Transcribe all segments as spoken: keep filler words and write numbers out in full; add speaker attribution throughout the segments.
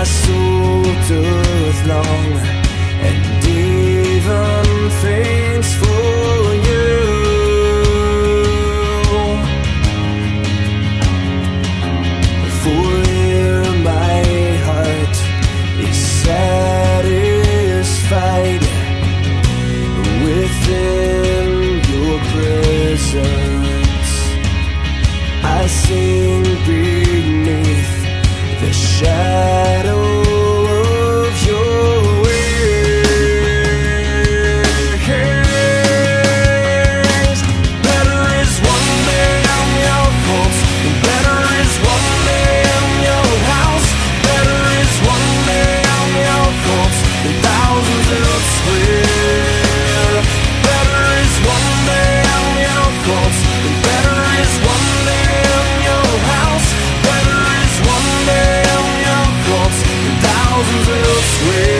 Speaker 1: soul doth long and even faints for you. For here my heart is satisfied within your presence. I sing beneath the shadow of your wings. Better is one day on your courts, and better is one day in your house. Better is one day on your courts than thousands elsewhere. Better is one day on your courts, and better is one day in your house. Better is one day on your courts than thousands elsewhere.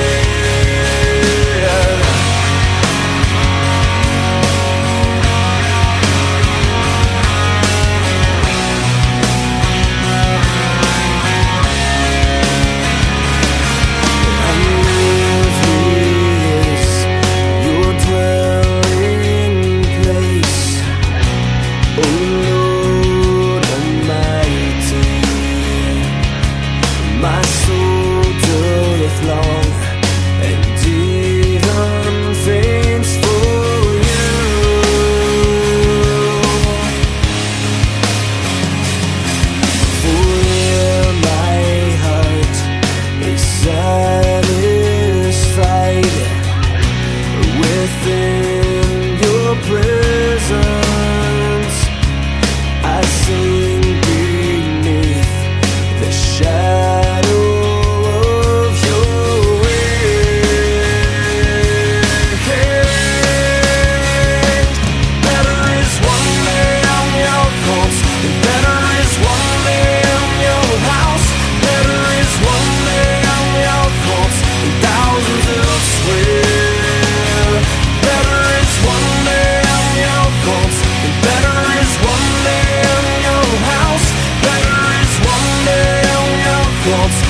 Speaker 1: My soul doth long and even faints for you. For here my heart is satisfied within your presence. I sing beneath the shadow of your wings. Better is one day on your courts, and better is one day in your house. Better is one day on your courts than thousands elsewhere. Better is one day on your courts, and better is one day in your house. Better is one day on your courts